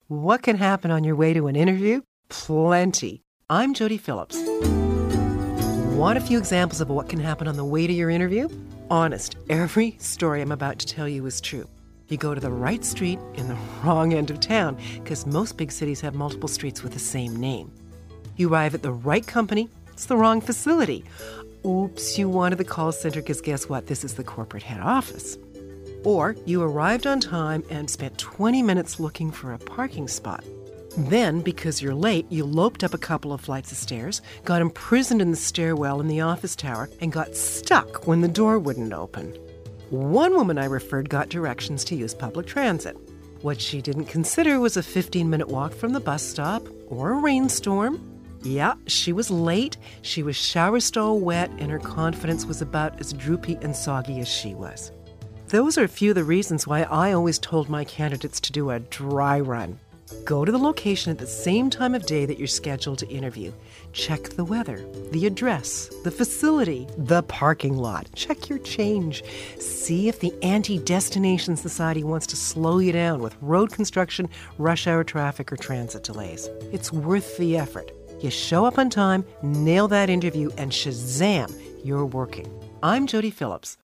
What can happen on your way to an interview? Plenty. I'm Jody Phillips. Want a few examples of what can happen on the way to your interview? Honest, every story I'm about to tell you is true. You go to the right street in the wrong end of town, because most big cities have multiple streets with the same name. You arrive at the right company, it's the wrong facility. Oops, you wanted the call center because guess what? This is the corporate head office. Or you arrived on time and spent 20 minutes looking for a parking spot. Then, because you're late, you loped up a couple of flights of stairs, got imprisoned in the stairwell in the office tower, and got stuck when the door wouldn't open. One woman I referred got directions to use public transit. What she didn't consider was a 15-minute walk from the bus stop or a rainstorm. Yeah, she was late, she was shower stall wet, and her confidence was about as droopy and soggy as she was. Those are a few of the reasons why I always told my candidates to do a dry run. Go to the location at the same time of day that you're scheduled to interview. Check the weather, the address, the facility, the parking lot. Check your change. See if the anti-destination society wants to slow you down with road construction, rush hour traffic, or transit delays. It's worth the effort. You show up on time, nail that interview, and shazam, you're working. I'm Jody Phillips.